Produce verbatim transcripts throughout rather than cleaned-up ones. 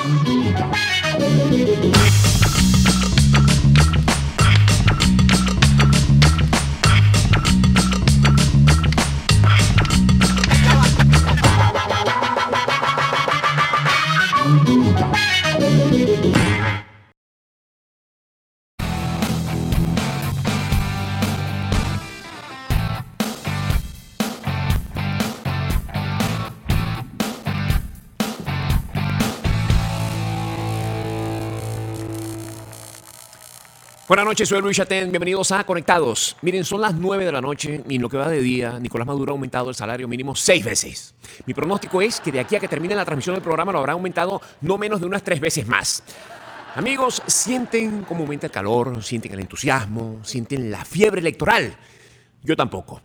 Buenas noches, soy Luis Chatén, bienvenidos a Conectados. Miren, son las nueve de la noche y en lo que va de día, Nicolás Maduro ha aumentado el salario mínimo seis veces. Mi pronóstico es que de aquí a que termine la transmisión del programa lo habrá aumentado no menos de unas tres veces más. Amigos, sienten cómo aumenta el calor, sienten el entusiasmo, sienten la fiebre electoral. Yo tampoco.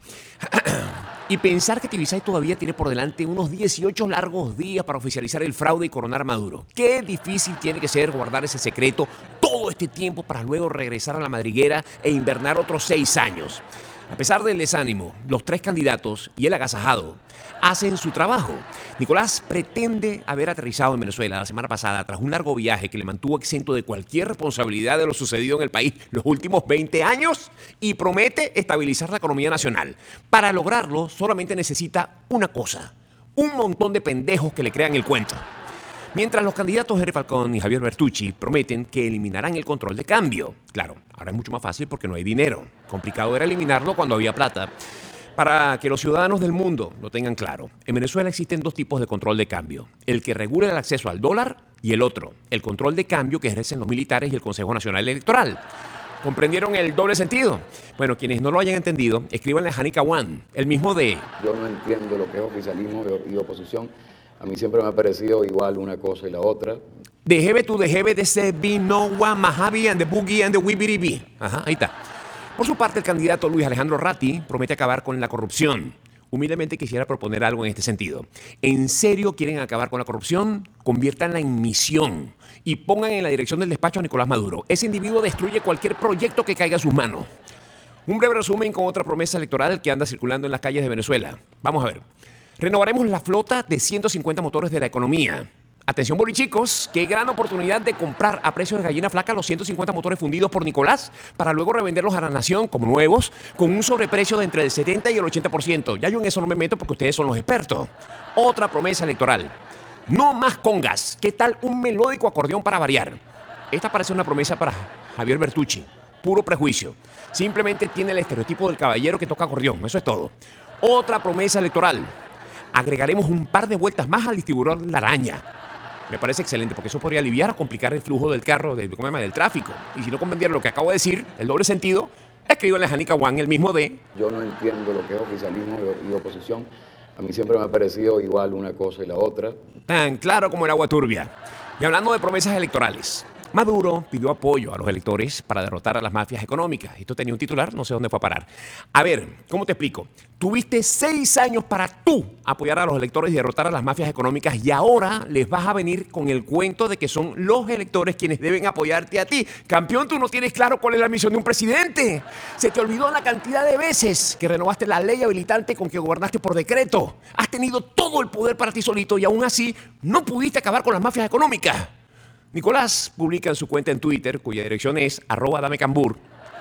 Y pensar que Tibisay todavía tiene por delante unos dieciocho largos días para oficializar el fraude y coronar a Maduro. Qué difícil tiene que ser guardar ese secreto todo este tiempo para luego regresar a la madriguera e invernar otros seis años. A pesar del desánimo, los tres candidatos y el agasajado hacen su trabajo. Nicolás pretende haber aterrizado en Venezuela la semana pasada tras un largo viaje que le mantuvo exento de cualquier responsabilidad de lo sucedido en el país los últimos veinte años y promete estabilizar la economía nacional. Para lograrlo solamente necesita una cosa, un montón de pendejos que le crean el cuento. Mientras los candidatos Jerry Falcón y Javier Bertucci prometen que eliminarán el control de cambio. Claro, ahora es mucho más fácil porque no hay dinero. Complicado era eliminarlo cuando había plata. Para que los ciudadanos del mundo lo tengan claro, en Venezuela existen dos tipos de control de cambio. El que regula el acceso al dólar y el otro, el control de cambio que ejercen los militares y el Consejo Nacional Electoral. ¿Comprendieron el doble sentido? Bueno, quienes no lo hayan entendido, escríbanle a Janica Wan, el mismo de... Yo no entiendo lo que es oficialismo y oposición. A mí siempre me ha parecido igual una cosa y la otra. De Jebe to the Jebe de se no wa Mahavi and the Boogie and the Wibiribi. Ajá, ahí está. Por su parte, el candidato Luis Alejandro Ratti promete acabar con la corrupción. Humildemente quisiera proponer algo en este sentido. ¿En serio quieren acabar con la corrupción? Conviértanla en misión y pongan en la dirección del despacho a Nicolás Maduro. Ese individuo destruye cualquier proyecto que caiga a sus manos. Un breve resumen con otra promesa electoral que anda circulando en las calles de Venezuela. Vamos a ver. Renovaremos la flota de ciento cincuenta motores de la economía. Atención, bolichicos, qué gran oportunidad de comprar a precio de gallina flaca los ciento cincuenta motores fundidos por Nicolás para luego revenderlos a la nación como nuevos con un sobreprecio de entre el setenta y el ochenta por ciento. Ya yo en eso no me meto porque ustedes son los expertos. Otra promesa electoral. No más congas. ¿Qué tal un melódico acordeón para variar? Esta parece una promesa para Javier Bertucci. Puro prejuicio. Simplemente tiene el estereotipo del caballero que toca acordeón. Eso es todo. Otra promesa electoral. Agregaremos un par de vueltas más al distribuidor La Araña. Me parece excelente porque eso podría aliviar o complicar el flujo del carro, del, ¿cómo se llama? Del tráfico. Y si no comprendieron lo que acabo de decir, el doble sentido, escríbanle a Janica Wan, el mismo de... Yo no entiendo lo que es oficialismo y oposición. A mí siempre me ha parecido igual una cosa y la otra. Tan claro como el agua turbia. Y hablando de promesas electorales, Maduro pidió apoyo a los electores para derrotar a las mafias económicas. Esto tenía un titular, no sé dónde fue a parar. A ver, ¿cómo te explico? Tuviste seis años para tú apoyar a los electores y derrotar a las mafias económicas y ahora les vas a venir con el cuento de que son los electores quienes deben apoyarte a ti. Campeón, tú no tienes claro cuál es la misión de un presidente. Se te olvidó la cantidad de veces que renovaste la ley habilitante con que gobernaste por decreto. Has tenido todo el poder para ti solito y aún así no pudiste acabar con las mafias económicas. Nicolás publica en su cuenta en Twitter, cuya dirección es arroba damecambur,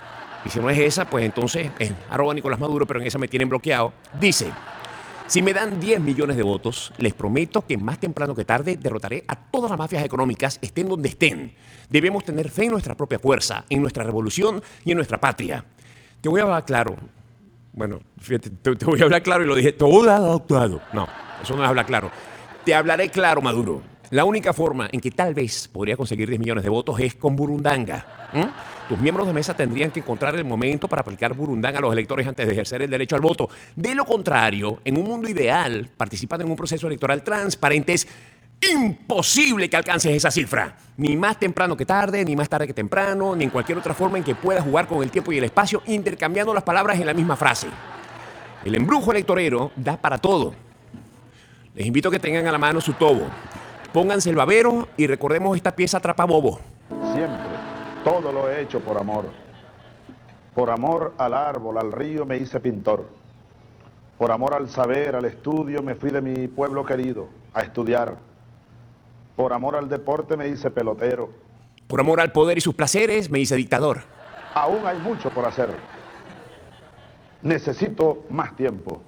y si no es esa, pues entonces es arroba Nicolás Maduro, pero en esa me tienen bloqueado. Dice, si me dan diez millones de votos, les prometo que más temprano que tarde derrotaré a todas las mafias económicas, estén donde estén. Debemos tener fe en nuestra propia fuerza, en nuestra revolución y en nuestra patria. Te voy a hablar claro. Bueno, fíjate, te, te voy a hablar claro y lo dije todo adoptado. No, eso no es hablar claro. Te hablaré claro, Maduro. La única forma en que tal vez podría conseguir diez millones de votos es con burundanga. ¿Mm? Tus miembros de mesa tendrían que encontrar el momento para aplicar burundanga a los electores antes de ejercer el derecho al voto. De lo contrario, en un mundo ideal, participando en un proceso electoral transparente es imposible que alcances esa cifra. Ni más temprano que tarde, ni más tarde que temprano, ni en cualquier otra forma en que puedas jugar con el tiempo y el espacio intercambiando las palabras en la misma frase. El embrujo electorero da para todo. Les invito a que tengan a la mano su tobo. Pónganse el babero y recordemos esta pieza atrapabobo. Siempre, todo lo he hecho por amor. Por amor al árbol, al río me hice pintor. Por amor al saber, al estudio me fui de mi pueblo querido a estudiar. Por amor al deporte me hice pelotero. Por amor al poder y sus placeres me hice dictador. Aún hay mucho por hacer. Necesito más tiempo.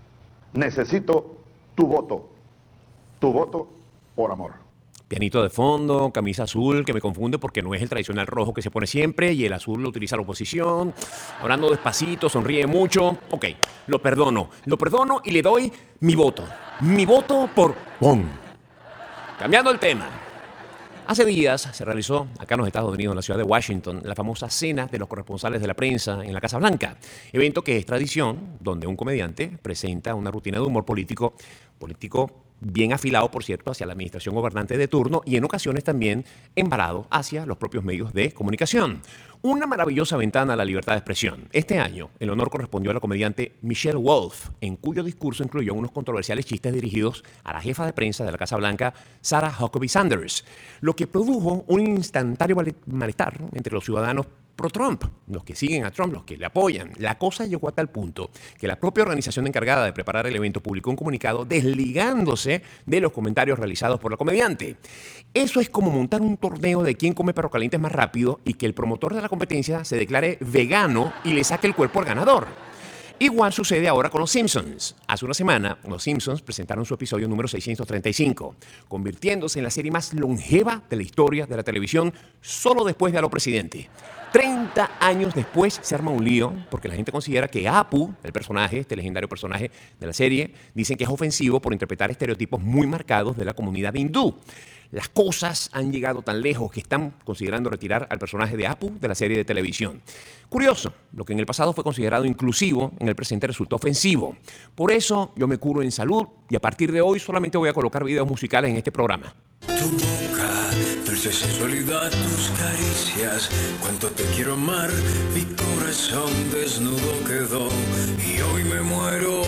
Necesito tu voto. Tu voto por amor. Pianito de fondo, camisa azul que me confunde porque no es el tradicional rojo que se pone siempre y el azul lo utiliza la oposición. Hablando despacito, sonríe mucho. Ok, lo perdono. Lo perdono y le doy mi voto. Mi voto por PON. Cambiando el tema. Hace días se realizó acá en los Estados Unidos, en la ciudad de Washington, la famosa Cena de los Corresponsales de la Prensa en la Casa Blanca. Evento que es tradición, donde un comediante presenta una rutina de humor político, político bien afilado, por cierto, hacia la administración gobernante de turno y en ocasiones también embalado hacia los propios medios de comunicación. Una maravillosa ventana a la libertad de expresión. Este año, el honor correspondió a la comediante Michelle Wolf, en cuyo discurso incluyó unos controversiales chistes dirigidos a la jefa de prensa de la Casa Blanca, Sarah Huckabee Sanders, lo que produjo un instantáneo malestar entre los ciudadanos pro-Trump, los que siguen a Trump, los que le apoyan. La cosa llegó a tal punto que la propia organización encargada de preparar el evento publicó un comunicado desligándose de los comentarios realizados por la comediante. Eso es como montar un torneo de quién come perro caliente más rápido y que el promotor de la competencia se declare vegano y le saque el cuerpo al ganador. Igual sucede ahora con Los Simpsons. Hace una semana, Los Simpsons presentaron su episodio número seiscientos treinta y cinco, convirtiéndose en la serie más longeva de la historia de la televisión solo después de A lo Presidente. treinta años después se arma un lío porque la gente considera que Apu, el personaje, este legendario personaje de la serie, dicen que es ofensivo por interpretar estereotipos muy marcados de la comunidad hindú. Las cosas han llegado tan lejos que están considerando retirar al personaje de Apu de la serie de televisión. Curioso, lo que en el pasado fue considerado inclusivo, en el presente resultó ofensivo. Por eso yo me curo en salud y a partir de hoy solamente voy a colocar videos musicales en este programa. Tu boca, dulce sensualidad, tus caricias, cuánto te quiero amar, mi corazón desnudo quedó y hoy me muero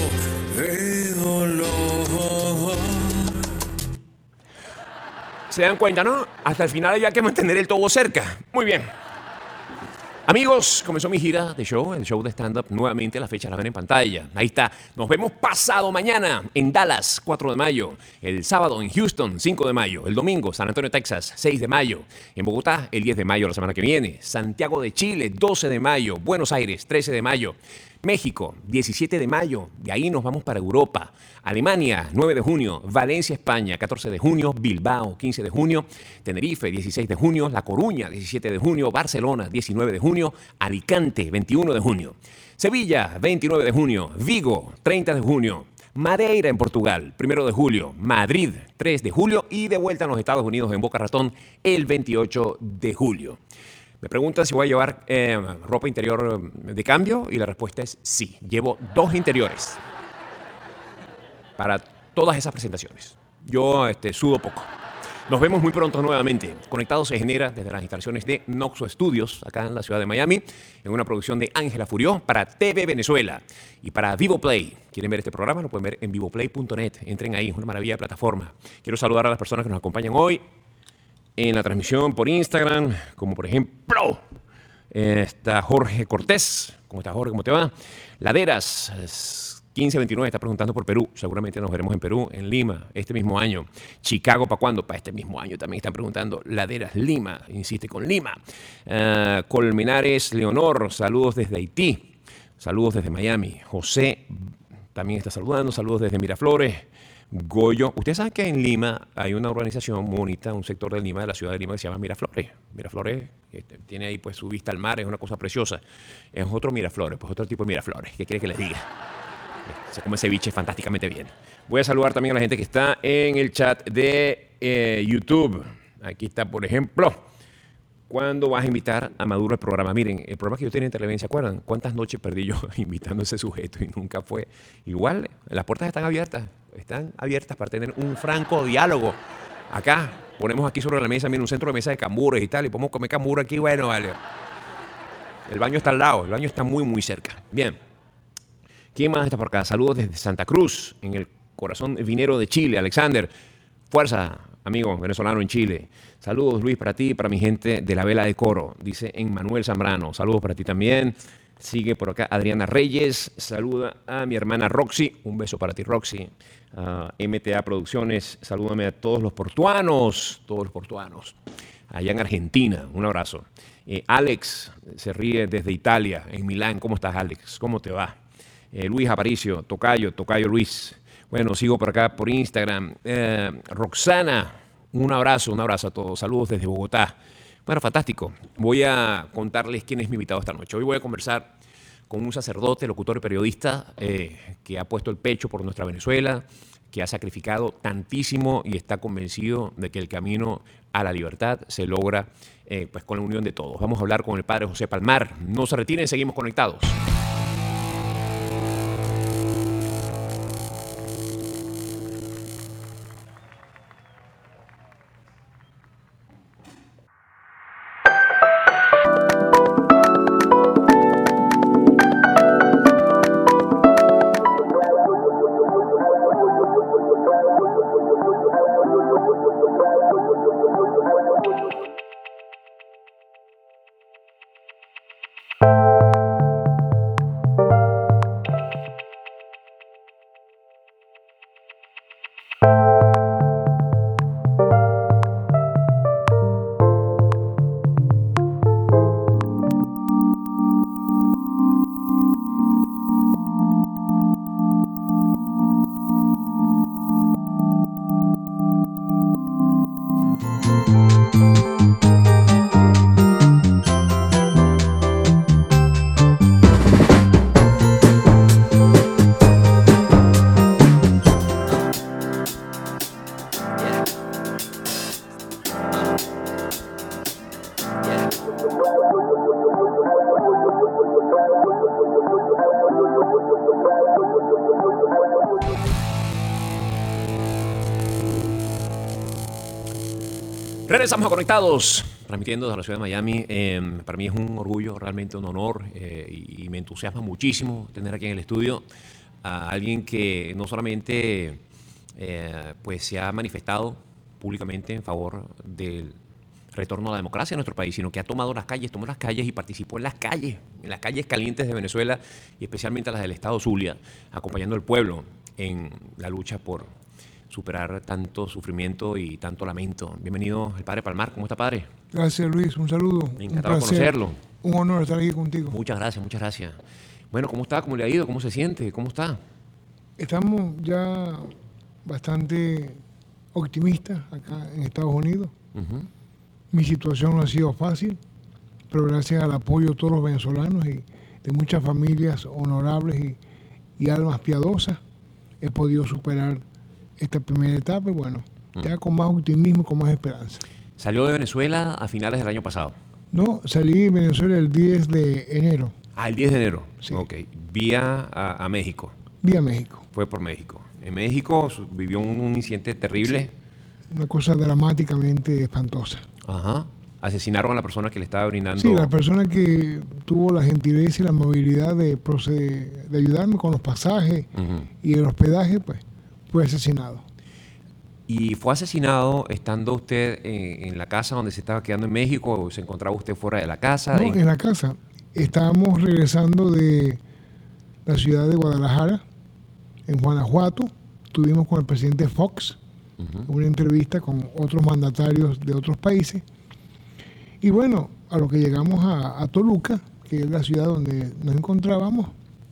de dolor. ¿Se dan cuenta, no? Hasta el final había que mantener el todo cerca. Muy bien. Amigos, comenzó mi gira de show, el show de stand-up. Nuevamente la fecha la ven en pantalla. Ahí está. Nos vemos pasado mañana en Dallas, cuatro de mayo. El sábado en Houston, cinco de mayo. El domingo, San Antonio, Texas, seis de mayo. En Bogotá, el diez de mayo, la semana que viene. Santiago de Chile, doce de mayo. Buenos Aires, trece de mayo. México, diecisiete de mayo, de ahí nos vamos para Europa. Alemania, nueve de junio. Valencia, España, catorce de junio. Bilbao, quince de junio. Tenerife, dieciséis de junio. La Coruña, diecisiete de junio. Barcelona, diecinueve de junio. Alicante, veintiuno de junio. Sevilla, veintinueve de junio. Vigo, treinta de junio. Madeira en Portugal, primero de julio. Madrid, tres de julio. Y de vuelta en los Estados Unidos, en Boca Ratón, el veintiocho de julio. Me preguntan si voy a llevar eh, ropa interior de cambio y la respuesta es sí. Llevo dos interiores para todas esas presentaciones. Yo este, sudo poco. Nos vemos muy pronto nuevamente. Conectado se genera desde las instalaciones de Noxo Studios, acá en la ciudad de Miami, en una producción de Ángela Furió para T V Venezuela y para VivoPlay. ¿Quieren ver este programa? Lo pueden ver en vivoplay punto net. Entren ahí, es una maravilla de plataforma. Quiero saludar a las personas que nos acompañan hoy en la transmisión por Instagram, como por ejemplo está Jorge Cortés. ¿Cómo está, Jorge? ¿Cómo te va? Laderas quince veintinueve está preguntando por Perú. Seguramente nos veremos en Perú, en Lima, este mismo año. Chicago, ¿para cuándo? Para este mismo año. También están preguntando. Laderas Lima, insiste con Lima. Uh, Colmenares Leonor, saludos desde Haití. Saludos desde Miami. José también está saludando. Saludos desde Miraflores. Goyo, ustedes saben que en Lima hay una organización muy bonita, un sector de Lima, de la ciudad de Lima, que se llama Miraflores. Miraflores este, tiene ahí pues su vista al mar, es una cosa preciosa. Es otro Miraflores, pues otro tipo de Miraflores. ¿Qué quiere que les diga? Se come ceviche fantásticamente bien. Voy a saludar también a la gente que está en el chat de eh, YouTube. Aquí está, por ejemplo, ¿cuándo vas a invitar a Maduro al programa? Miren, el programa que yo tenía en televisión, ¿se acuerdan? ¿Cuántas noches perdí yo invitando a ese sujeto y nunca fue? Igual, las puertas están abiertas. Están abiertas para tener un franco diálogo. Acá, ponemos aquí sobre la mesa, miren, un centro de mesa de cambures y tal, y podemos comer cambur aquí, bueno, vale. El baño está al lado, el baño está muy, muy cerca. Bien. ¿Quién más está por acá? Saludos desde Santa Cruz, en el corazón vinero de Chile. Alexander, fuerza, amigo venezolano en Chile. Saludos, Luis, para ti y para mi gente de la Vela de Coro, dice Emmanuel Zambrano. Saludos para ti también. Sigue por acá Adriana Reyes. Saluda a mi hermana Roxy. Un beso para ti, Roxy. Uh, M T A Producciones. Salúdame a todos los portuanos. Todos los portuanos. Allá en Argentina. Un abrazo. Eh, Alex se ríe desde Italia, en Milán. ¿Cómo estás, Alex? ¿Cómo te va? Eh, Luis Aparicio. Tocayo. Tocayo Luis. Bueno, sigo por acá por Instagram. Eh, Roxana. Un abrazo. Un abrazo a todos. Saludos desde Bogotá. Bueno, fantástico. Voy a contarles quién es mi invitado esta noche. Hoy voy a conversar con un sacerdote, locutor y periodista eh, que ha puesto el pecho por nuestra Venezuela, que ha sacrificado tantísimo y está convencido de que el camino a la libertad se logra eh, pues con la unión de todos. Vamos a hablar con el padre José Palmar. No se retiren, seguimos conectados. Regresamos a Conectados, transmitiendo desde la ciudad de Miami. Eh, para mí es un orgullo, realmente un honor eh, y, y me entusiasma muchísimo tener aquí en el estudio a alguien que no solamente eh, pues se ha manifestado públicamente en favor del retorno a la democracia en nuestro país, sino que ha tomado las calles, tomó las calles y participó en las calles, en las calles calientes de Venezuela y especialmente las del estado Zulia, acompañando al pueblo en la lucha por superar tanto sufrimiento y tanto lamento. Bienvenido el padre Palmar. ¿Cómo está, padre? Gracias, Luis. Un saludo. Encantado de conocerlo. Un honor estar aquí contigo. Muchas gracias, muchas gracias. Bueno, ¿cómo está? ¿Cómo le ha ido? ¿Cómo se siente? ¿Cómo está? Estamos ya bastante optimistas acá en Estados Unidos. Uh-huh. Mi situación no ha sido fácil, pero gracias al apoyo de todos los venezolanos y de muchas familias honorables y, y almas piadosas, he podido superar esta primera etapa y bueno, ya con más optimismo, con más esperanza. ¿Salió de Venezuela a finales del año pasado? No, salí de Venezuela el diez de enero. Ah, el diez de enero. Sí. Ok. Vía a, a México. Vía México. Fue por México. En México vivió un, un incidente terrible. Sí. Una cosa dramáticamente espantosa. Ajá. Asesinaron a la persona que le estaba brindando. Sí, la persona que tuvo la gentileza y la amabilidad de, proceder, de ayudarme con los pasajes uh-huh. y el hospedaje, pues fue asesinado. ¿Y fue asesinado estando usted en, en la casa donde se estaba quedando en México o se encontraba usted fuera de la casa? No, en la casa. Estábamos regresando de la ciudad de Guadalajara, en Guanajuato. Estuvimos con el presidente Fox, uh-huh. una entrevista con otros mandatarios de otros países. Y bueno, a lo que llegamos a, a Toluca, que es la ciudad donde nos encontrábamos,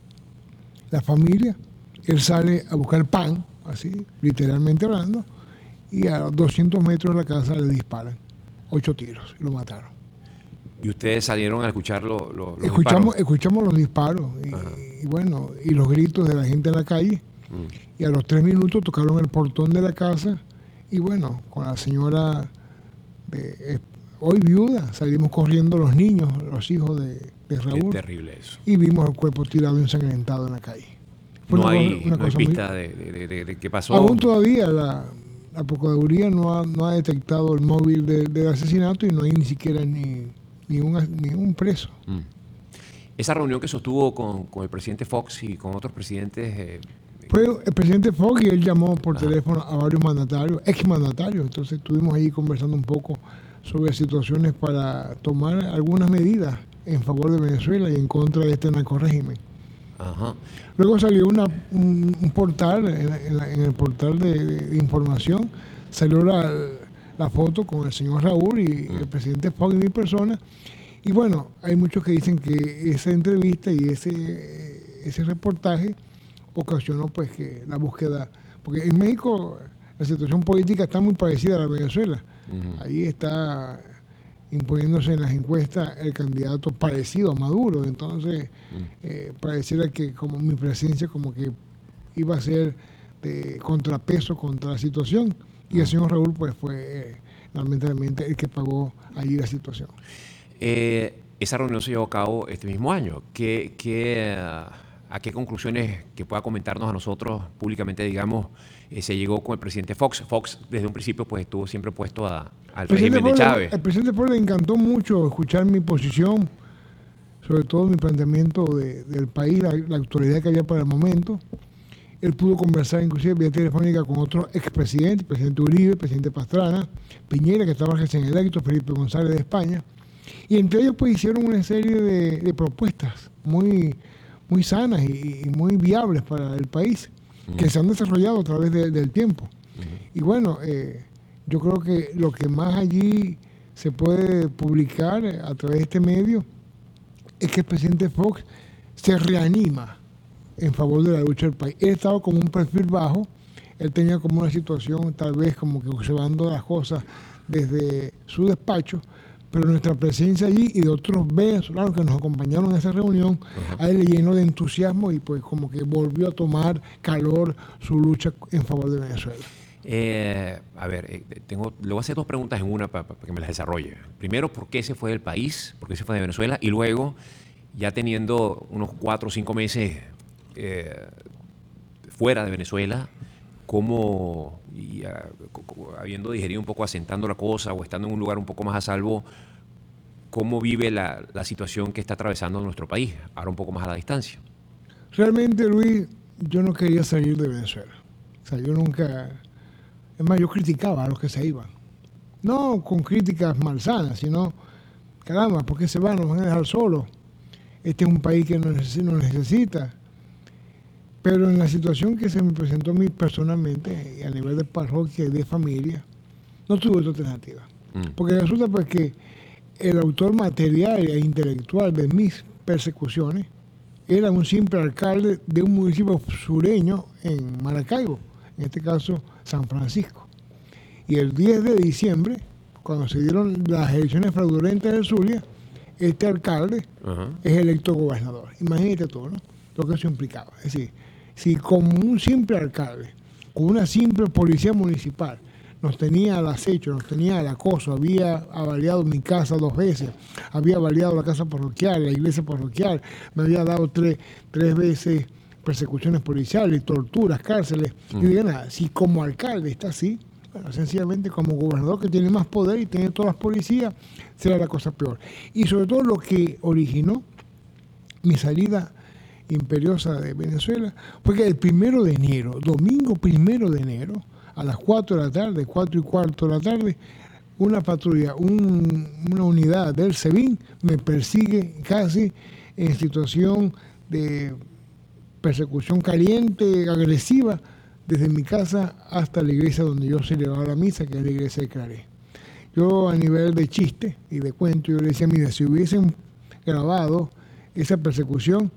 la familia, él sale a buscar pan, así, literalmente hablando, y a doscientos metros de la casa le disparan ocho tiros y lo mataron. ¿Y ustedes salieron a escuchar lo, lo, los escuchamos, disparos? Escuchamos los disparos y, y bueno, y los gritos de la gente en la calle. Mm. Y a los tres minutos tocaron el portón de la casa y bueno, con la señora de, hoy viuda, salimos corriendo los niños, los hijos de, de Raúl. Es terrible eso. Y vimos el cuerpo tirado ensangrentado en la calle. No, una, hay, una no hay pista muy... de, de, de, de qué pasó. Aún todavía la, la Procuraduría no ha, no ha detectado el móvil de, del asesinato y no hay ni siquiera ni, ni, un, ni un preso. Mm. Esa reunión que sostuvo con, con el presidente Fox y con otros presidentes... Eh, Fue el presidente Fox y él llamó por Ajá. teléfono a varios mandatarios, exmandatarios. Entonces estuvimos ahí conversando un poco sobre situaciones para tomar algunas medidas en favor de Venezuela y en contra de este narcorrégimen. Ajá. Luego salió una, un, un portal, en, en, la, en el portal de, de información, salió la, la foto con el señor Raúl y mm. el presidente Fox y mi persona. Y bueno, hay muchos que dicen que esa entrevista y ese, ese reportaje ocasionó pues que la búsqueda, porque en México la situación política está muy parecida a la de Venezuela. Uh-huh. Ahí está imponiéndose en las encuestas el candidato parecido a Maduro, entonces uh-huh. eh, pareciera que como mi presencia como que iba a ser de contrapeso contra la situación y uh-huh. el señor Raúl pues fue eh, lamentablemente el que pagó allí la situación. Eh, esa reunión se llevó a cabo este mismo año. ¿Qué, qué, ¿A qué conclusiones que pueda comentarnos a nosotros públicamente, digamos, eh, se llegó con el presidente Fox? Fox desde un principio pues estuvo siempre opuesto a, al régimen de Chávez. El presidente Fox le encantó mucho escuchar mi posición, sobre todo mi planteamiento de, del país, la, la actualidad que había para el momento. Él pudo conversar inclusive vía telefónica con otros expresidentes, el presidente Uribe, el presidente Pastrana, Piñera, que estaba recién electo, Felipe González de España. Y entre ellos pues hicieron una serie de, de propuestas muy, muy sanas y, y muy viables para el país, uh-huh. que se han desarrollado a través de, del tiempo. Uh-huh. Y bueno, eh, yo creo que lo que más allí se puede publicar a través de este medio es que el presidente Fox se reanima en favor de la lucha del país. Él estaba con un perfil bajo, él tenía como una situación tal vez como que observando las cosas desde su despacho, pero nuestra presencia allí y de otros venezolanos que nos acompañaron en esa reunión, uh-huh. a él le llenó de entusiasmo y pues como que volvió a tomar calor su lucha en favor de Venezuela. Eh, a ver, eh, tengo, le voy a hacer dos preguntas en una para pa, pa que me las desarrolle. Primero, ¿por qué se fue del país? ¿Por qué se fue de Venezuela? Y luego, ya teniendo unos cuatro o cinco meses eh, fuera de Venezuela, cómo, y, uh, habiendo digerido un poco, asentando la cosa o estando en un lugar un poco más a salvo, cómo vive la, la situación que está atravesando nuestro país, ahora un poco más a la distancia. Realmente, Luis, yo no quería salir de Venezuela. O sea, yo nunca... Es más, yo criticaba a los que se iban. No con críticas malsanas, sino, caramba, ¿por qué se van? Nos van a dejar solos. Este es un país que nos necesita. Pero en la situación que se me presentó a mí personalmente, a nivel de parroquia y de familia, no tuve otra alternativa. Mm. Porque resulta pues que el autor material e intelectual de mis persecuciones era un simple alcalde de un municipio sureño en Maracaibo, en este caso San Francisco. Y el diez de diciembre, cuando se dieron las elecciones fraudulentas del Zulia, este alcalde uh-huh. es electo gobernador. Imagínate tú, ¿no? Lo que eso implicaba. Es decir, si como un simple alcalde, con una simple policía municipal, nos tenía al acecho, nos tenía al acoso, había avaliado mi casa dos veces, había avaliado la casa parroquial, la iglesia parroquial, me había dado tres, tres veces persecuciones policiales, torturas, cárceles, mm. y diga nada, si como alcalde está así, bueno, sencillamente como gobernador que tiene más poder y tiene todas las policías, será la cosa peor. Y sobre todo lo que originó mi salida imperiosa de Venezuela fue que el primero de enero, domingo primero de enero, a las cuatro de la tarde, cuatro y cuarto de la tarde, una patrulla, un, una unidad del SEBIN me persigue casi en situación de persecución caliente, agresiva, desde mi casa hasta la iglesia donde yo celebraba la misa, que es la iglesia de Claré. Yo a nivel de chiste y de cuento, yo le decía, mira, si hubiesen grabado esa persecución,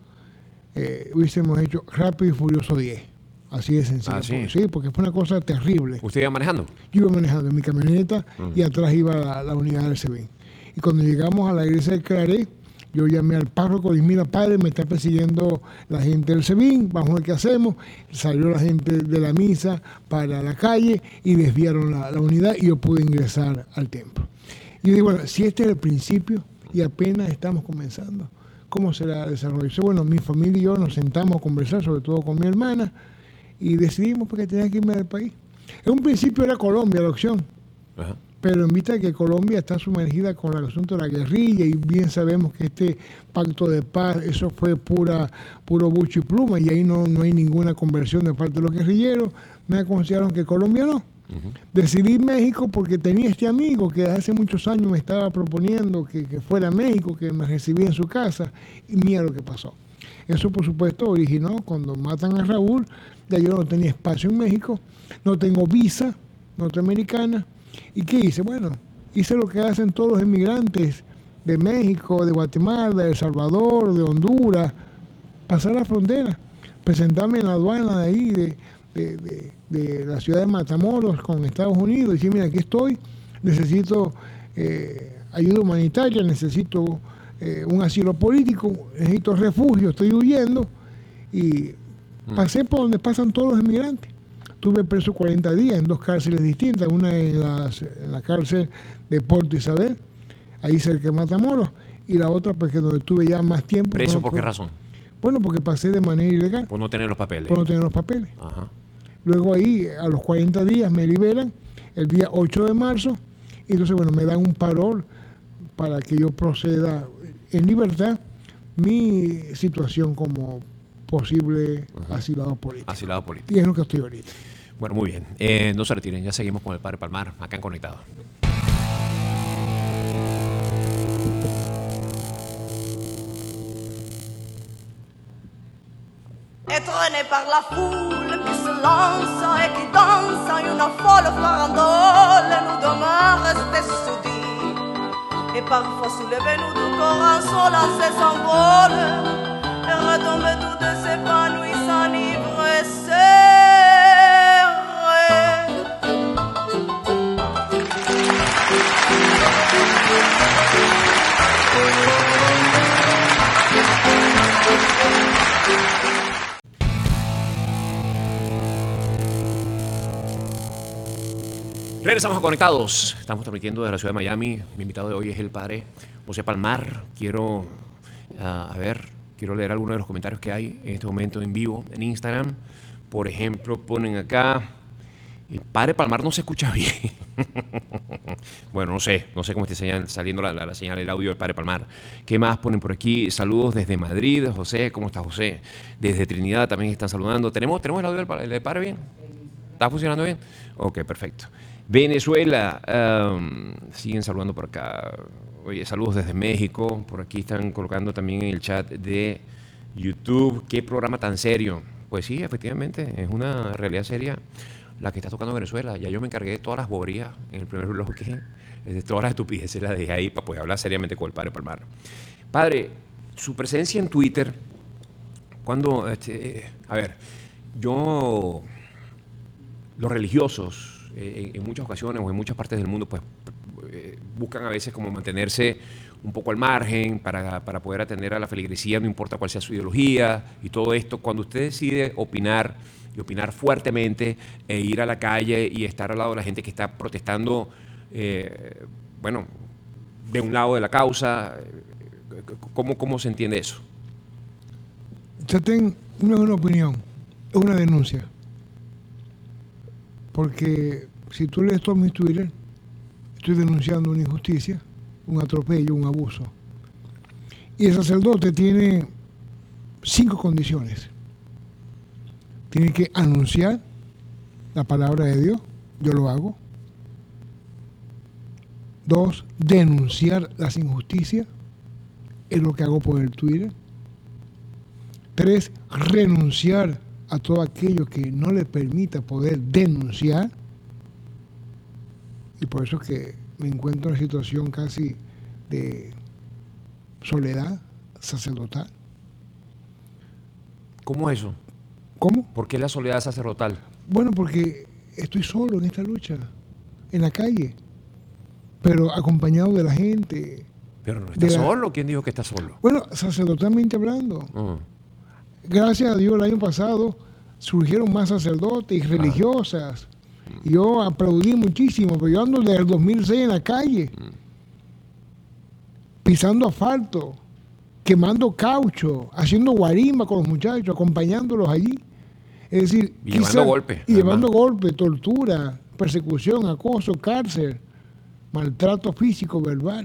eh, hubiésemos hecho Rápido y Furioso diez. Así de sencillo. Ah, ¿sí? Sí, porque fue una cosa terrible. ¿Usted iba manejando? Yo iba manejando en mi camioneta uh-huh. y atrás iba la, la unidad del SEBIN. Y cuando llegamos a la iglesia de Claré, yo llamé al párroco y dije, mira, padre, me está persiguiendo la gente del SEBIN, vamos a ver qué hacemos. Salió la gente de la misa para la calle y desviaron la, la unidad y yo pude ingresar al templo. Y yo digo, bueno, si este es el principio y apenas estamos comenzando, ¿cómo será el desarrollo? Bueno, mi familia y yo nos sentamos a conversar, sobre todo con mi hermana, y decidimos porque tenía que irme del país. En un principio era Colombia la opción, ajá. pero en vista de que Colombia está sumergida con el asunto de la guerrilla y bien sabemos que este pacto de paz, eso fue pura puro bucho y pluma y ahí no, no hay ninguna conversión de parte de los guerrilleros, me aconsejaron que Colombia no. Uh-huh. Decidí México porque tenía este amigo que hace muchos años me estaba proponiendo que, que fuera a México, que me recibía en su casa, y mira lo que pasó. Eso, por supuesto, originó cuando matan a Raúl. Ya yo no tenía espacio en México, no tengo visa norteamericana. ¿Y qué hice? Bueno, hice lo que hacen todos los inmigrantes de México, de Guatemala, de El Salvador, de Honduras, pasar la frontera, presentarme en la aduana de ahí, de, de, de, de la ciudad de Matamoros con Estados Unidos, y decir, mira, aquí estoy, necesito eh, ayuda humanitaria, necesito eh, un asilo político, necesito refugio, estoy huyendo, y pasé por donde pasan todos los inmigrantes. Estuve preso cuarenta días en dos cárceles distintas, una en, las, en la cárcel de Puerto Isabel, ahí cerca de Matamoros, y la otra porque donde estuve ya más tiempo. ¿Preso no, por qué por, razón? Bueno, porque pasé de manera ilegal. Por no tener los papeles. Por no tener los papeles. Ajá. Luego ahí, a los cuarenta días, me liberan el día ocho de marzo, y entonces, bueno, me dan un parol para que yo proceda en libertad mi situación como posible uh-huh. asilado político. Asilado político. Y es lo que estoy ahorita. Bueno, muy bien. Eh, no se retiren, ya seguimos con el Padre Palmar, acá en Conectado. Étrené par la foule qui se lance et qui danse en une folle farandole, nous demeurons restés soudis. Et parfois soulevés, nous du corps insolents s'envolent et retombent tous deux s'épanouissent enivrés serrés. Regresamos a Conectados. Estamos transmitiendo desde la ciudad de Miami. Mi invitado de hoy es el Padre José Palmar. Quiero, uh, a ver, quiero leer algunos de los comentarios que hay en este momento en vivo en Instagram. Por ejemplo, ponen acá, el Padre Palmar no se escucha bien. Bueno, no sé, no sé cómo está saliendo la, la, la señal, el audio del Padre Palmar. ¿Qué más ponen por aquí? Saludos desde Madrid, José. ¿Cómo está José? Desde Trinidad también están saludando. ¿Tenemos, tenemos el audio del, del Padre bien? ¿Está funcionando bien? Ok, perfecto. Venezuela, um, siguen saludando por acá. Oye, saludos desde México. Por aquí están colocando también en el chat de YouTube. ¿Qué programa tan serio? Pues sí, efectivamente, es una realidad seria la que está tocando Venezuela. Ya yo me encargué de todas las boberías en el primer bloque, de todas las estupideces las dejé ahí para poder hablar seriamente con el Padre Palmar. Padre, su presencia en Twitter, cuando, este, a ver, yo, los religiosos, Eh, en muchas ocasiones o en muchas partes del mundo pues eh, buscan a veces como mantenerse un poco al margen para, para poder atender a la feligresía, no importa cuál sea su ideología y todo esto. Cuando usted decide opinar y opinar fuertemente e ir a la calle y estar al lado de la gente que está protestando, eh, bueno, de un lado de la causa, ¿cómo, cómo se entiende eso? Chaten, no es una opinión, es una denuncia. Porque si tú lees todo mi Twitter, estoy denunciando una injusticia, un atropello, un abuso. Y el sacerdote tiene cinco condiciones. Tiene que anunciar la palabra de Dios, yo lo hago. Dos, denunciar las injusticias, es lo que hago por el Twitter. Tres, renunciar a todo aquello que no le permita poder denunciar, y por eso es que me encuentro en una situación casi de soledad sacerdotal. ¿Cómo eso? ¿Cómo? ¿Por qué la soledad sacerdotal? Bueno, porque estoy solo en esta lucha, en la calle, pero acompañado de la gente. Pero no está solo, la... ¿Quién dijo que está solo? Bueno, sacerdotalmente hablando. Uh-huh. Gracias a Dios, el año pasado surgieron más sacerdotes y religiosas. Ah. Y yo aplaudí muchísimo, pero yo ando desde el dos mil seis en la calle, mm. pisando asfalto, quemando caucho, haciendo guarimba con los muchachos, acompañándolos allí. Es decir, y llevando golpes. Y llevando golpes, tortura, persecución, acoso, cárcel, maltrato físico, verbal.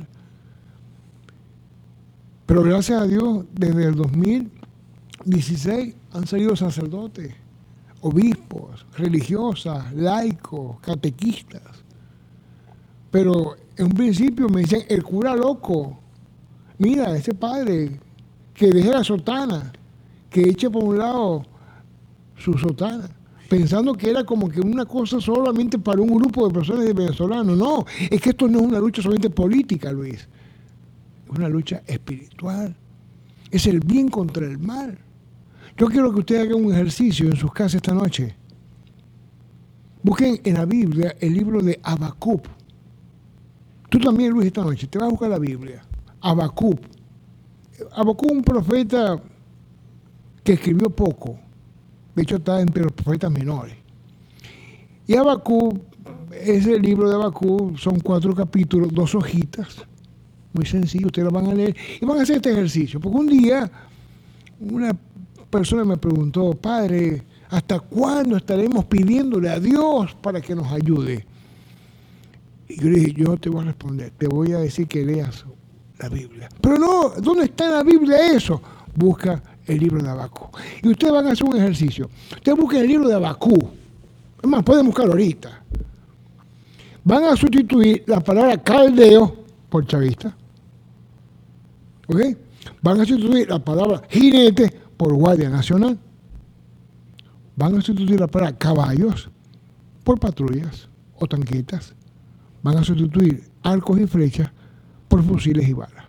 Pero gracias a Dios, desde el dos mil dieciséis han salido sacerdotes obispos, religiosas, laicos, catequistas. Pero en un principio me dicen, el cura loco, mira, ese padre, que deje la sotana, que eche por un lado su sotana, pensando que era como que una cosa solamente para un grupo de personas de venezolanos. No, es que esto no es una lucha solamente política, Luis. Es una lucha espiritual. Es el bien contra el mal. Yo quiero que ustedes hagan un ejercicio en sus casas esta noche. Busquen en la Biblia el libro de Habacuc. Tú también, Luis, esta noche te vas a buscar la Biblia. Habacuc. Habacuc es un profeta que escribió poco. De hecho, está entre los profetas menores. Y Habacuc, ese libro de Habacuc, son cuatro capítulos, dos hojitas. Muy sencillo, ustedes lo van a leer y van a hacer este ejercicio. Porque un día, una persona me preguntó, padre, ¿hasta cuándo estaremos pidiéndole a Dios para que nos ayude? Y yo le dije, yo te voy a responder, te voy a decir que leas la Biblia. Pero no, ¿dónde está en la Biblia eso? Busca el libro de Habacuc. Y ustedes van a hacer un ejercicio. Ustedes busquen el libro de Habacuc. Es más, pueden buscarlo ahorita. Van a sustituir la palabra caldeo por chavista. ¿Ok? Van a sustituir la palabra jinete por guardia nacional. Van a sustituir la palabra caballos por patrullas o tanquetas. Van a sustituir arcos y flechas por fusiles y balas.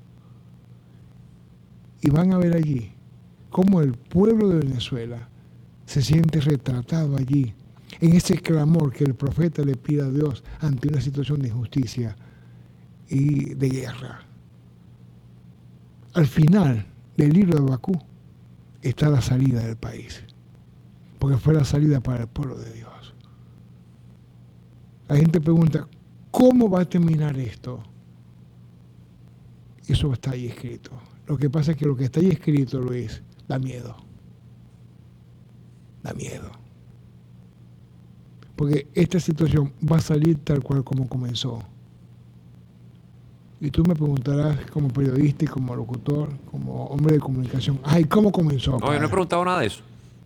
Y van a ver allí cómo el pueblo de Venezuela se siente retratado allí, en ese clamor que el profeta le pide a Dios ante una situación de injusticia y de guerra. Al final del libro de Habacuc está la salida del país, porque fue la salida para el pueblo de Dios. La gente pregunta, ¿cómo va a terminar esto? Eso está ahí escrito. Lo que pasa es que lo que está ahí escrito, Luis, da miedo. Da miedo. Porque esta situación va a salir tal cual como comenzó. Y tú me preguntarás como periodista y como locutor, como hombre de comunicación, ay, ¿cómo comenzó? No, yo no he preguntado nada de eso.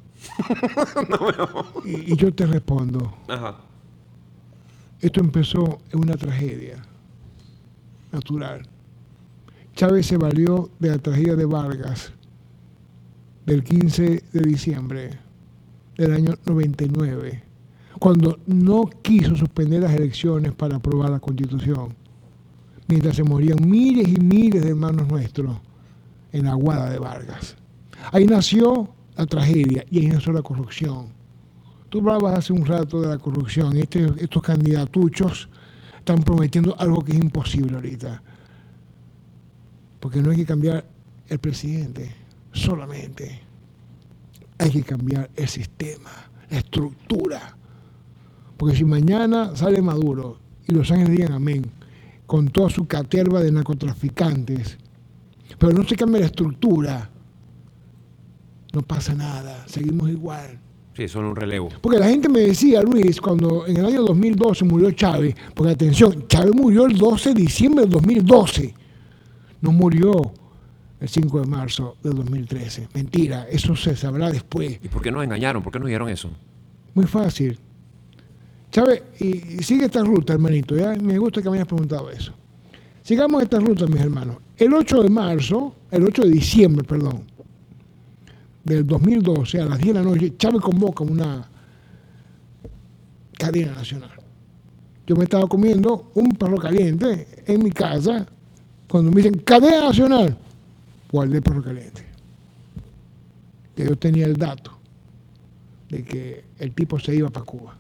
no, y, y yo te respondo. Ajá. Esto empezó en una tragedia natural. Chávez se valió de la tragedia de Vargas del quince de diciembre del año noventa y nueve, cuando no quiso suspender las elecciones para aprobar la Constitución, mientras se morían miles y miles de hermanos nuestros en la aguada de Vargas. Ahí nació la tragedia y ahí nació la corrupción. Tú hablabas hace un rato de la corrupción. Este, estos candidatuchos están prometiendo algo que es imposible ahorita. Porque no hay que cambiar el presidente solamente. Hay que cambiar el sistema, la estructura. Porque si mañana sale Maduro y los ángeles digan amén, con toda su caterva de narcotraficantes, pero no se cambia la estructura, no pasa nada, seguimos igual. Sí, son un relevo. Porque la gente me decía, Luis, cuando en el año dos mil doce murió Chávez, porque atención, Chávez murió el doce de diciembre del dos mil doce, no murió el cinco de marzo del dos mil trece. Mentira, eso se sabrá después. ¿Y por qué nos engañaron? ¿Por qué nos dijeron eso? Muy fácil. Chávez, y, y sigue esta ruta, hermanito, ya me gusta que me hayas preguntado eso. Sigamos esta ruta, mis hermanos. El ocho de marzo, el ocho de diciembre, perdón, del dos mil doce, a las diez de la noche, Chávez convoca una cadena nacional. Yo me estaba comiendo un perro caliente en mi casa, cuando me dicen cadena nacional, guardé el perro caliente. Que yo tenía el dato de que el tipo se iba para Cuba.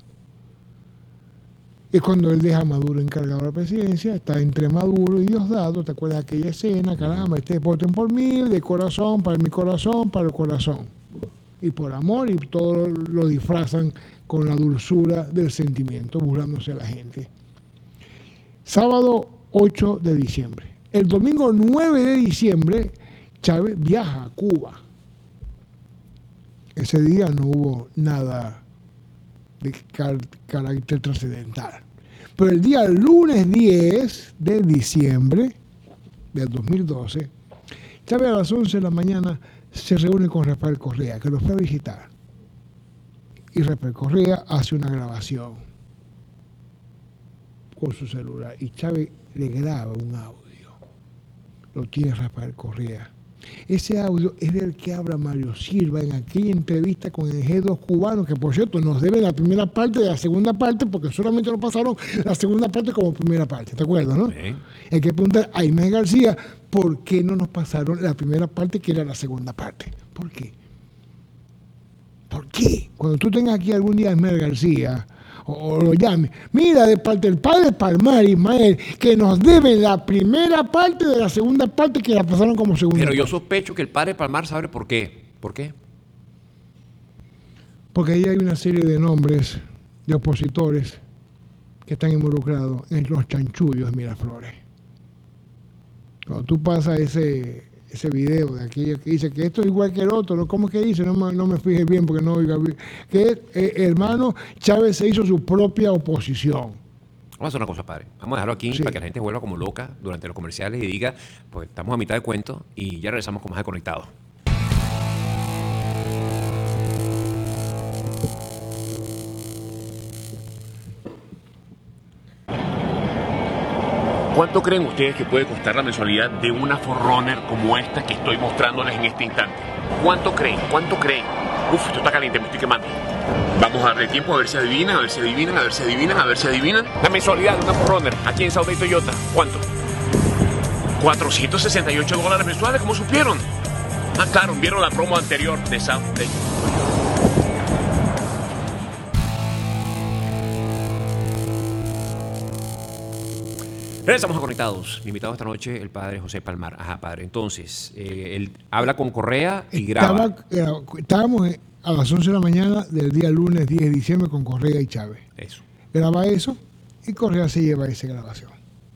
Y cuando él deja a Maduro encargado de la presidencia, está entre Maduro y Diosdado, ¿te acuerdas de aquella escena? Caramba, este voten por mí, de corazón, para mi corazón, para el corazón. Y por amor, y todo lo disfrazan con la dulzura del sentimiento, burlándose a la gente. Sábado ocho de diciembre. El domingo nueve de diciembre, Chávez viaja a Cuba. Ese día no hubo nada de car- carácter trascendental. Pero el día lunes diez de diciembre del dos mil doce, Chávez a las once de la mañana se reúne con Rafael Correa, que lo fue a visitar. y Rafael Correa hace una grabación con su celular y Chávez le graba un audio. Lo tiene Rafael Correa. Ese audio es del que habla Mario Silva en aquella entrevista con el G dos cubano, que por cierto nos debe la primera parte de la segunda parte, porque solamente nos pasaron la segunda parte como primera parte, ¿te acuerdas, no? Sí. El que pregunta a Aimé García, ¿por qué no nos pasaron la primera parte que era la segunda parte? ¿Por qué? ¿Por qué? Cuando tú tengas aquí algún día a Aimé García, o, o lo llame, mira, de parte del padre Palmar, Ismael, que nos deben la primera parte de la segunda parte que la pasaron como segunda Pero parte. yo sospecho que el padre Palmar sabe por qué. ¿Por qué? Porque ahí hay una serie de nombres de opositores que están involucrados en los chanchullos de Miraflores. Cuando tú pasas ese, ese video de aquello que dice que esto es igual que el otro, ¿no? ¿Cómo es que dice? No me, no me fije bien porque no oiga bien. Que eh, hermano Chávez se hizo su propia oposición. Vamos a hacer una cosa, padre. Vamos a dejarlo aquí sí. para que la gente vuelva como loca durante los comerciales y diga, pues estamos a mitad de cuento y ya regresamos con más de Conectados. ¿Cuánto creen ustedes que puede costar la mensualidad de una Forerunner como esta que estoy mostrándoles en este instante? ¿Cuánto creen? ¿Cuánto creen? Uf, esto está caliente, me estoy quemando. Vamos a darle tiempo a ver si adivinan, a ver si adivinan, a ver si adivinan, a ver si adivinan. La mensualidad de una Forerunner aquí en South Day Toyota, ¿cuánto? cuatrocientos sesenta y ocho dólares mensuales, ¿cómo supieron? Ah, claro, vieron la promo anterior de South Day. Regresamos a Conectados. Mi invitado esta noche, el padre José Palmar. Ajá, padre. Entonces, eh, él habla con Correa y graba. Estaba, estábamos a las once de la mañana del día lunes diez de diciembre con Correa y Chávez. Eso. Graba eso y Correa se lleva esa grabación.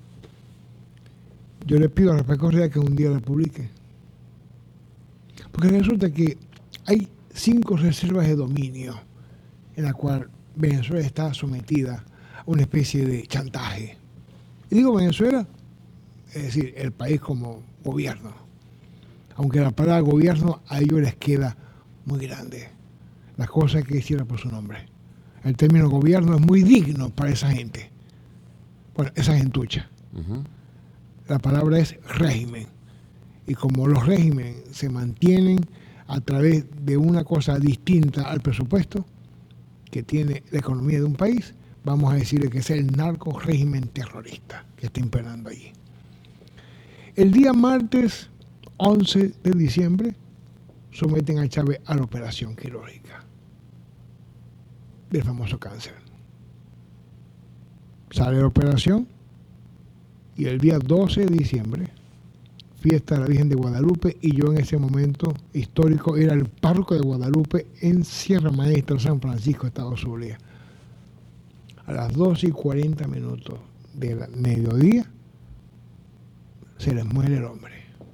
Yo le pido a Rafael Correa que un día la publique. Porque resulta que hay cinco reservas de dominio en la cual Venezuela está sometida a una especie de chantaje. Y digo Venezuela, es decir, el país como gobierno. Aunque la palabra gobierno a ellos les queda muy grande. Las cosas que hicieron por su nombre. El término gobierno es muy digno para esa gente. Bueno, esa gentucha. Uh-huh. La palabra es régimen. Y como los regímenes se mantienen a través de una cosa distinta al presupuesto que tiene la economía de un país, vamos a decirle que es el narco régimen terrorista que está imperando allí. El día martes once de diciembre someten a Chávez a la operación quirúrgica del famoso cáncer. Sale la operación y el día doce de diciembre, fiesta de la Virgen de Guadalupe, y yo en ese momento histórico era el párroco de Guadalupe en Sierra Maestra, San Francisco, Estados Zulia. A las doce y cuarenta minutos del mediodía se les muere el hombre.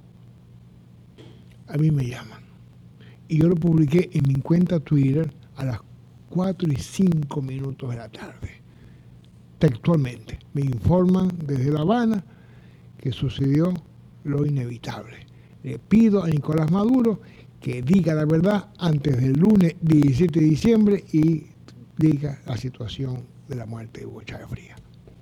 A mí me llaman. Y yo lo publiqué en mi cuenta Twitter a las cuatro y cinco minutos de la tarde. Textualmente. Me informan desde La Habana que sucedió lo inevitable. Le pido a Nicolás Maduro que diga la verdad antes del lunes diecisiete de diciembre y diga la situación de la muerte de Hugo Chávez Frías.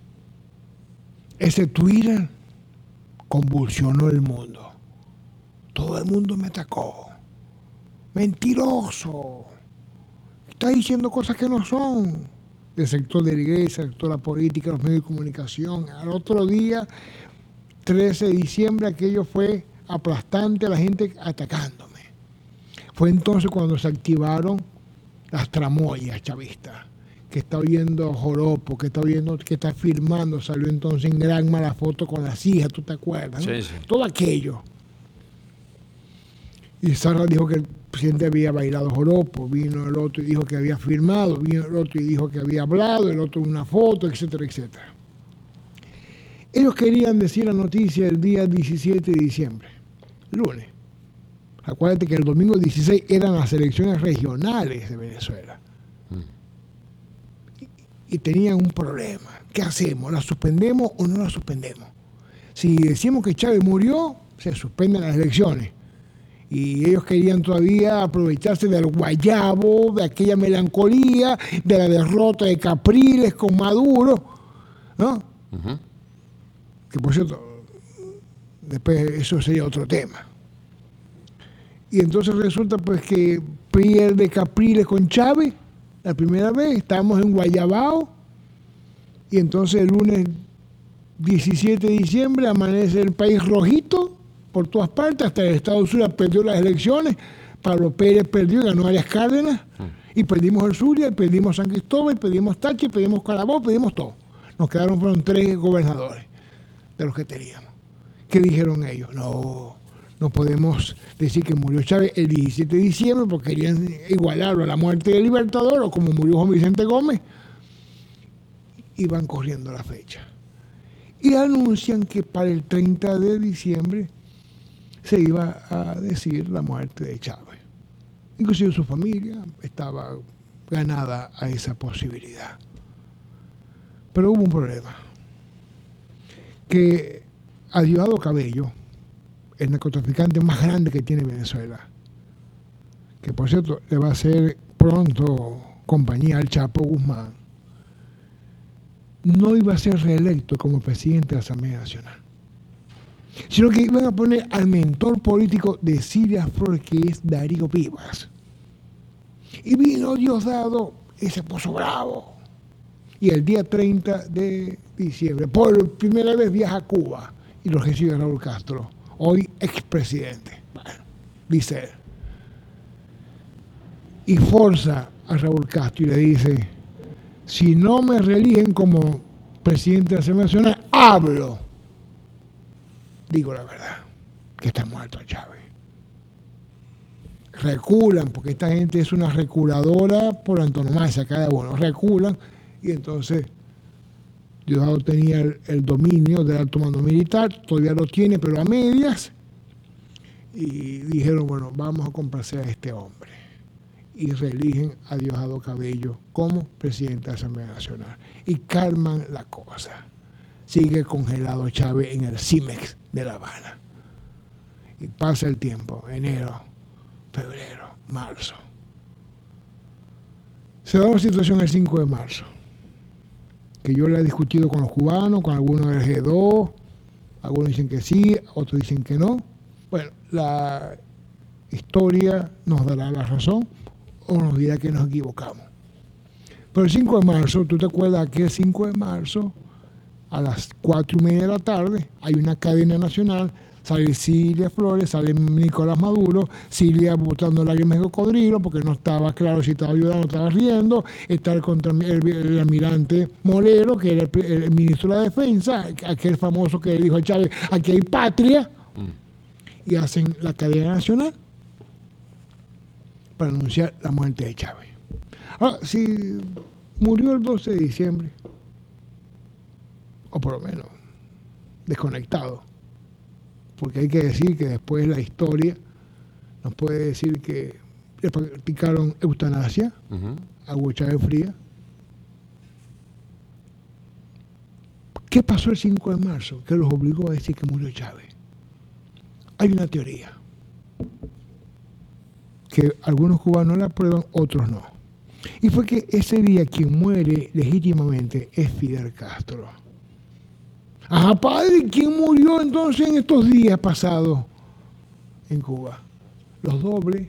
Ese Twitter convulsionó el mundo. Todo el mundo me atacó. Mentiroso. Está diciendo cosas que no son. Del sector de la iglesia, del sector de la política, los medios de comunicación. Al otro día, trece de diciembre, aquello fue aplastante, la gente atacándome. Fue entonces cuando se activaron las tramoyas chavistas, que está oyendo joropo, que está oyendo, que está firmando, salió entonces en Granma la foto con las hijas, ¿tú te acuerdas? ¿No? Sí, sí. Todo aquello. Y Sara dijo que el presidente había bailado joropo, vino el otro y dijo que había firmado, vino el otro y dijo que había hablado, el otro una foto, etcétera, etcétera. Ellos querían decir la noticia el día diecisiete de diciembre, lunes. Acuérdate que el domingo dieciséis eran las elecciones regionales de Venezuela. Y tenían un problema. ¿Qué hacemos? ¿La suspendemos o no la suspendemos? Si decimos que Chávez murió, se suspenden las elecciones. Y ellos querían todavía aprovecharse del guayabo, de aquella melancolía, de la derrota de Capriles con Maduro, ¿no? Uh-huh. Que por cierto, después eso sería otro tema. Y entonces resulta pues que pierde Capriles con Chávez, la primera vez, estábamos en Guayabao, y entonces el lunes diecisiete de diciembre amanece el país rojito, por todas partes, hasta el Estado Zulia perdió las elecciones, Pablo Pérez perdió y ganó Arias Cárdenas, mm. y perdimos el Zulia, y perdimos San Cristóbal, y perdimos Táchira, y perdimos Carabobo, perdimos todo. Nos quedaron fueron tres gobernadores de los que teníamos. ¿Qué dijeron ellos? No, no podemos decir que murió Chávez el diecisiete de diciembre porque querían igualarlo a la muerte del Libertador o como murió Juan Vicente Gómez. Y van corriendo la fecha. Y anuncian que para el treinta de diciembre se iba a decir la muerte de Chávez. Inclusive su familia estaba ganada a esa posibilidad. Pero hubo un problema. Que a Diosdado Cabello, el narcotraficante más grande que tiene Venezuela, que por cierto le va a hacer pronto compañía al Chapo Guzmán, no iba a ser reelecto como presidente de la Asamblea Nacional, sino que iban a poner al mentor político de Cilia Flores, que es Darío Vivas. Y vino Diosdado y se puso bravo. Y el día treinta de diciembre, por primera vez viaja a Cuba y lo recibe Raúl Castro, hoy expresidente. Bueno, dice él. Y forza a Raúl Castro y le dice, si no me reeligen como presidente de la Asamblea Nacional, hablo. Digo la verdad, que está muerto Chávez. Reculan, porque esta gente es una reculadora por antonomasia, cada uno. Reculan, y entonces Diosdado tenía el, el dominio del alto mando militar, todavía lo tiene, pero a medias. Y dijeron, bueno, vamos a complacer a este hombre. Y reeligen a Diosdado Cabello como presidente de la Asamblea Nacional. Y calman la cosa. Sigue congelado Chávez en el CIMEX de La Habana. Y pasa el tiempo, enero, febrero, marzo. Se da una situación el cinco de marzo, que yo la he discutido con los cubanos, con algunos del G dos, algunos dicen que sí, otros dicen que no. Bueno, la historia nos dará la razón o nos dirá que nos equivocamos. Pero el cinco de marzo, ¿tú te acuerdas que el cinco de marzo, a las cuatro y media de la tarde, hay una cadena nacional, sale Cilia Flores, sale Nicolás Maduro, Cilia botando lágrimas de cocodrilo porque no estaba claro si estaba ayudando o estaba riendo, está el, contra, el, el almirante Molero, que era el, el ministro de la Defensa, aquel famoso que dijo a Chávez, aquí hay patria, mm. y hacen la cadena nacional para anunciar la muerte de Chávez. Ahora, si murió el doce de diciembre, o por lo menos desconectado, porque hay que decir que después la historia nos puede decir que le practicaron eutanasia uh-huh. a Hugo Chávez Frías. ¿Qué pasó el cinco de marzo que los obligó a decir que murió Chávez? Hay una teoría que algunos cubanos la aprueban, otros no. Y fue que ese día quien muere legítimamente es Fidel Castro. Ajá, padre, ¿quién murió entonces en estos días pasados en Cuba? Los dobles.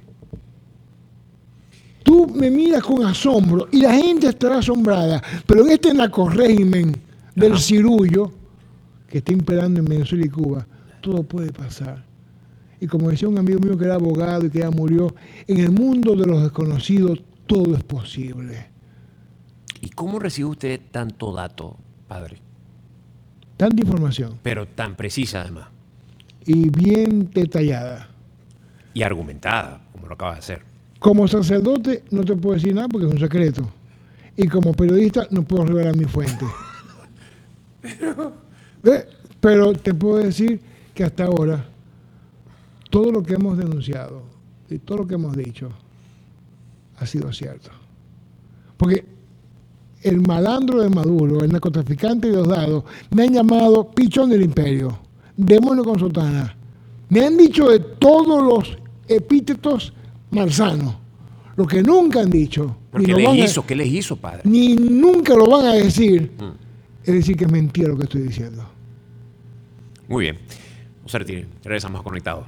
Tú me miras con asombro y la gente estará asombrada, pero en este narcorrégimen del cirullo que está imperando en Venezuela y Cuba, todo puede pasar. Y como decía un amigo mío que era abogado y que ya murió, en el mundo de los desconocidos todo es posible. ¿Y cómo recibe usted tanto dato, padre? Tanta información. Pero tan precisa además. Y bien detallada. Y argumentada, como lo acaba de hacer. Como sacerdote no te puedo decir nada porque es un secreto. Y como periodista no puedo revelar mi fuente. Pero... ¿Eh? Pero te puedo decir que hasta ahora todo lo que hemos denunciado y todo lo que hemos dicho ha sido cierto. Porque el malandro de Maduro, el narcotraficante de Diosdado, me han llamado pichón del imperio, demonio con sotana. Me han dicho de todos los epítetos malsanos. Lo que nunca han dicho. ¿Pero qué les hizo? ¿Qué les hizo, padre? Ni nunca lo van a decir. Mm. Es decir, que es mentira lo que estoy diciendo. Muy bien. No se retire. Regresamos a Conectados.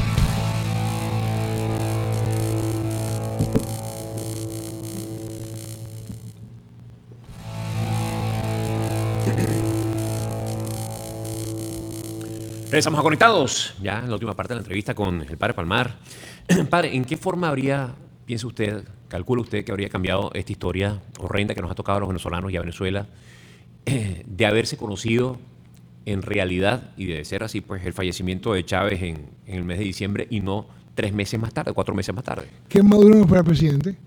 Regresamos a Conectados, ya en la última parte de la entrevista con el padre Palmar. Padre, ¿en qué forma habría, piensa usted, calcula usted que habría cambiado esta historia horrenda que nos ha tocado a los venezolanos y a Venezuela, eh, de haberse conocido en realidad, y de ser así, pues el fallecimiento de Chávez en, en el mes de diciembre y no tres meses más tarde, cuatro meses más tarde? Que Maduro no fuera presidente.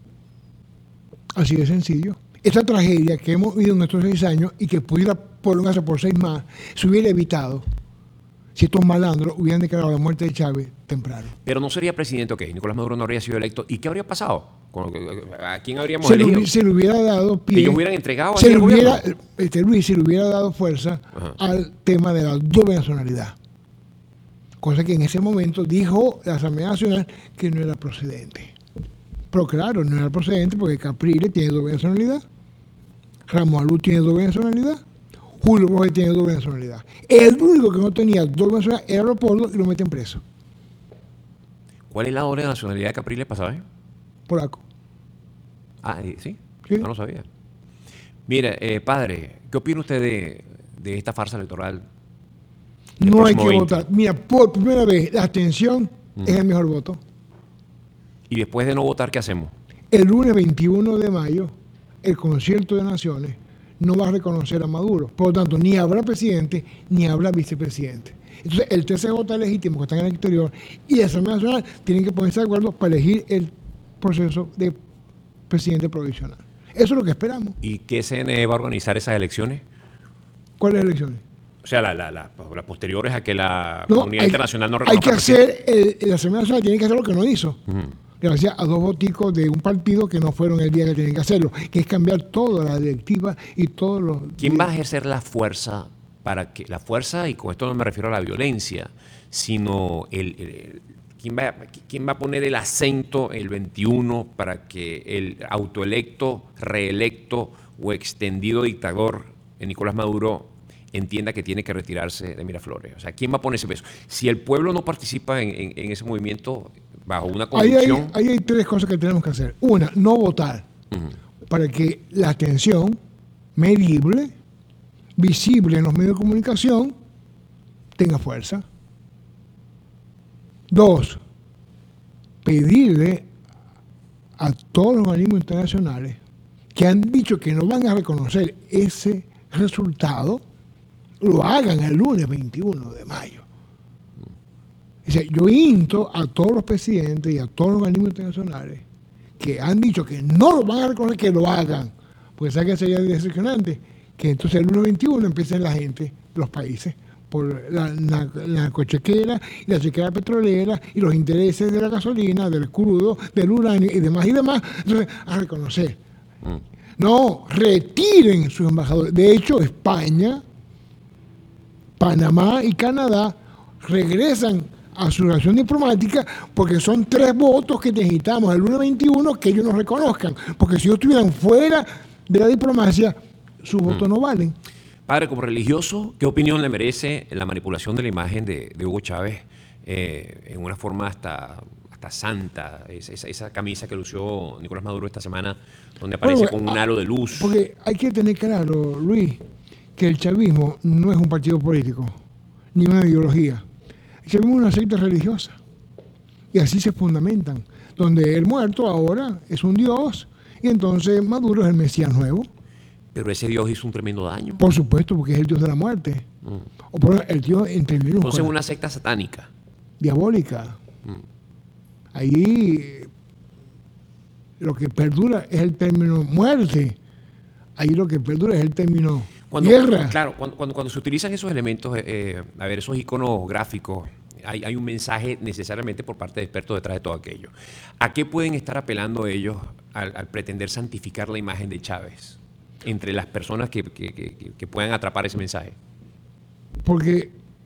Así de sencillo. Esta tragedia que hemos vivido en estos seis años y que pudiera prolongarse por seis más, se hubiera evitado si estos malandros hubieran declarado la muerte de Chávez temprano. Pero no sería presidente, ok, Nicolás Maduro no habría sido electo. ¿Y qué habría pasado? ¿A quién habríamos se elegido? Le, se le hubiera dado pie. Ellos hubieran entregado se al le hubiera, gobierno. Este, Luis, se le hubiera dado fuerza Ajá. al tema de la doble nacionalidad. Cosa que en ese momento dijo la Asamblea Nacional que no era procedente. Pero claro, no era procedente porque Capriles tiene doble nacionalidad, Ramos Alú tiene doble nacionalidad, Julio Borges tiene doble nacionalidad. El único que no tenía doble nacionalidad era Leopoldo y lo meten preso. ¿Cuál es la doble nacionalidad de Capriles, para saber? Polaco. Ah, ¿sí? Sí. No lo sabía. Mira, eh, padre, ¿qué opina usted de, de esta farsa electoral? No hay que veinte? Votar. Mira, por primera vez, la abstención mm. es el mejor voto. ¿Y después de no votar, qué hacemos? El lunes veintiuno de mayo, el Concierto de Naciones no va a reconocer a Maduro. Por lo tanto, ni habrá presidente, ni habrá vicepresidente. Entonces, el T C J legítimo que está en el exterior y la Asamblea Nacional tienen que ponerse de acuerdo para elegir el proceso de presidente provisional. Eso es lo que esperamos. ¿Y qué C N E va a organizar esas elecciones? ¿Cuáles elecciones? O sea, las la, la, la posteriores a que la no, comunidad hay, internacional no reconozca. Hay que hacer, el, la Asamblea Nacional tiene que hacer lo que no hizo. Uh-huh. Gracias a dos voticos de un partido que no fueron el día que tienen que hacerlo, que es cambiar toda la directiva y todos los... ¿Quién va a ejercer la fuerza para que, la fuerza, y con esto no me refiero a la violencia, sino el, el, el ¿quién, va, quién va a poner el acento el veintiuno para que el autoelecto, reelecto o extendido dictador Nicolás Maduro entienda que tiene que retirarse de Miraflores? O sea, ¿quién va a poner ese peso? Si el pueblo no participa en, en, en ese movimiento bajo una conducción... Ahí hay, ahí hay tres cosas que tenemos que hacer. Una, no votar, uh-huh. para que la atención medible, visible en los medios de comunicación, tenga fuerza. Dos, pedirle a todos los organismos internacionales que han dicho que no van a reconocer ese resultado, lo hagan el lunes veintiuno de mayo. O sea, yo insto a todos los presidentes y a todos los organismos internacionales que han dicho que no lo van a reconocer, que lo hagan. Porque sabe que sería decepcionante que entonces el lunes veintiuno empiecen la gente, los países, por la, la, la cochequera y la chequera petrolera y los intereses de la gasolina, del crudo, del uranio y demás y demás, entonces a reconocer. Mm. No, retiren sus embajadores. De hecho, España, Panamá y Canadá regresan a su relación diplomática porque son tres votos que necesitamos el lunes veintiuno que ellos nos reconozcan. Porque si ellos estuvieran fuera de la diplomacia, sus mm. votos no valen. Padre, como religioso, ¿qué opinión le merece la manipulación de la imagen de, de Hugo Chávez eh, en una forma hasta, hasta santa? Esa, esa camisa que lució Nicolás Maduro esta semana, donde aparece bueno, con un halo de luz. Porque hay que tener claro, Luis, que el chavismo no es un partido político, ni una ideología. El chavismo es una secta religiosa. Y así se fundamentan. Donde el muerto ahora es un dios, y entonces Maduro es el Mesías nuevo. Pero ese Dios hizo un tremendo daño. Por supuesto, porque es el Dios de la muerte. Mm. O por el Dios en términos... Entonces es una secta satánica. Diabólica. Mm. Ahí lo que perdura es el término muerte. Ahí lo que perdura es el término cuando, guerra. Claro, cuando, cuando, cuando se utilizan esos elementos, eh, a ver, esos iconos gráficos, hay, hay un mensaje necesariamente por parte de expertos detrás de todo aquello. ¿A qué pueden estar apelando ellos al, al pretender santificar la imagen de Chávez entre las personas que, que, que, que puedan atrapar ese mensaje? Porque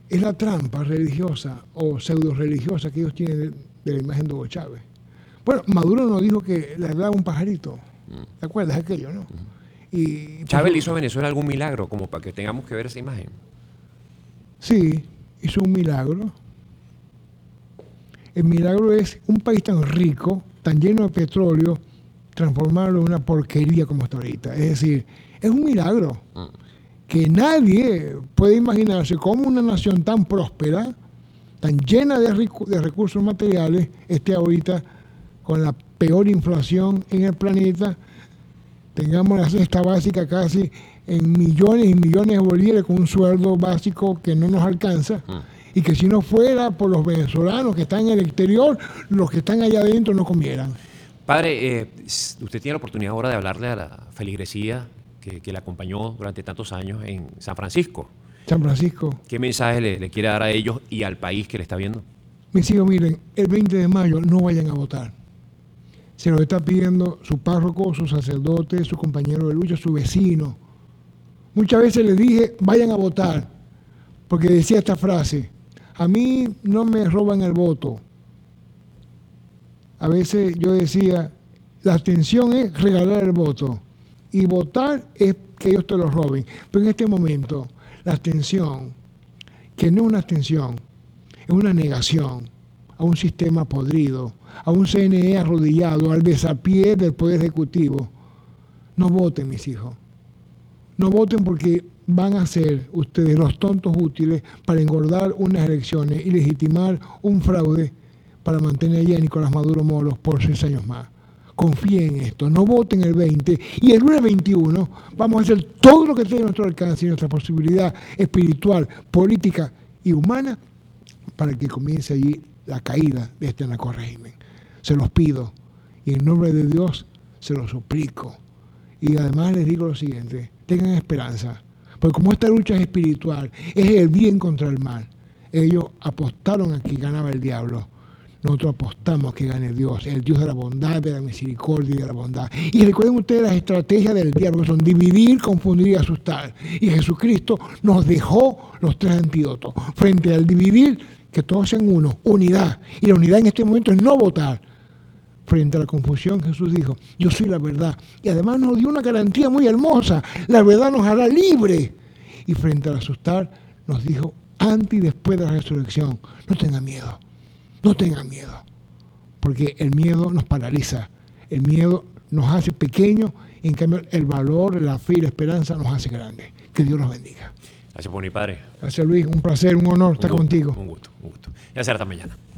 es la trampa religiosa o pseudo religiosa que ellos tienen de, de la imagen de Hugo Chávez. Bueno, Maduro nos dijo que le hablaba un pajarito. ¿Te acuerdas de aquello, no? Y, ¿Chávez le hizo a Venezuela algún milagro como para que tengamos que ver esa imagen? Sí, hizo un milagro. El milagro es un país tan rico, tan lleno de petróleo, transformarlo en una porquería como está ahorita. Es decir, es un milagro que nadie puede imaginarse cómo una nación tan próspera, tan llena de, ricu- de recursos materiales, esté ahorita con la peor inflación en el planeta, tengamos la cesta básica casi en millones y millones de bolívares con un sueldo básico que no nos alcanza, y que si no fuera por los venezolanos que están en el exterior, los que están allá adentro no comieran. Padre, eh, usted tiene la oportunidad ahora de hablarle a la feligresía que, que le acompañó durante tantos años en San Francisco. San Francisco. ¿Qué mensaje le, le quiere dar a ellos y al país que le está viendo? Mis hijos, miren, el veinte de mayo no vayan a votar. Se lo está pidiendo su párroco, su sacerdote, su compañero de lucha, su vecino. Muchas veces les dije, vayan a votar, porque decía esta frase: a mí no me roban el voto. A veces yo decía, la abstención es regalar el voto y votar es que ellos te lo roben. Pero en este momento, la abstención, que no es una abstención, es una negación a un sistema podrido, a un C N E arrodillado, al besapié del Poder Ejecutivo. No voten, mis hijos. No voten porque van a ser ustedes los tontos útiles para engordar unas elecciones y legitimar un fraude para mantener allá a Nicolás Maduro Moros por seis años más. Confíen en esto, no voten el veinte y el lunes veintiuno vamos a hacer todo lo que esté a nuestro alcance y nuestra posibilidad espiritual, política y humana para que comience allí la caída de este narcorrégimen. Se los pido y en nombre de Dios se los suplico. Y además les digo lo siguiente, tengan esperanza, porque como esta lucha es espiritual, es el bien contra el mal. Ellos apostaron a que ganaba el diablo. Nosotros apostamos a que gane Dios, el Dios de la bondad, de la misericordia y de la bondad. Y recuerden ustedes las estrategias del diablo, que son dividir, confundir y asustar. Y Jesucristo nos dejó los tres antídotos. Frente al dividir, que todos sean uno, unidad. Y la unidad en este momento es no votar. Frente a la confusión, Jesús dijo, yo soy la verdad. Y además nos dio una garantía muy hermosa, la verdad nos hará libre. Y frente al asustar, nos dijo, antes y después de la resurrección, no tengan miedo, no tengan miedo. Porque el miedo nos paraliza, el miedo nos hace pequeños, y en cambio el valor, la fe y la esperanza nos hace grandes. Que Dios los bendiga. Gracias por mi padre. Gracias, Luis, un placer, un honor Un estar gusto, contigo. Un gusto, un gusto. Ya será hasta mañana.